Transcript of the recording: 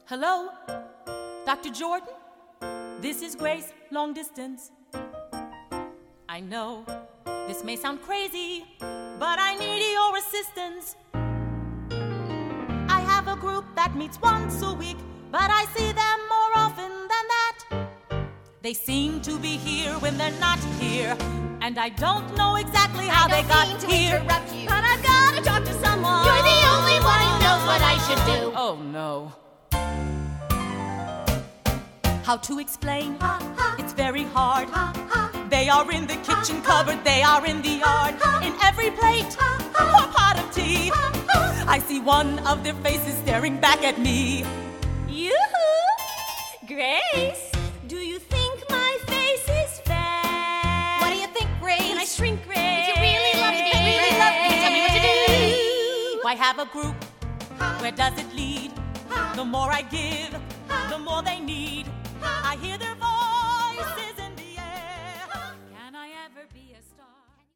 Hello, Dr. Jordan? This is Grace, long distance. I know this may sound crazy, but I need your assistance. I have a group that meets once a week, but I see them more often than that. They seem to be here when they're not here, and I don't know exactly how they got here. I don't mean to interrupt you, but I've got to talk to someone. You're the only one who knows what I should do. Oh no. How to explain? It's very hard. They are in the kitchen cupboard, they are in the yard, in every plate or pot of tea. I see one of their faces staring back at me. Yoo-hoo! Grace, do you think my face is fat? What do you think, Grace? Can I shrink, Grace? If you really love me, tell me what to do. Why have a group? Where does it lead? The more I give, the more they need.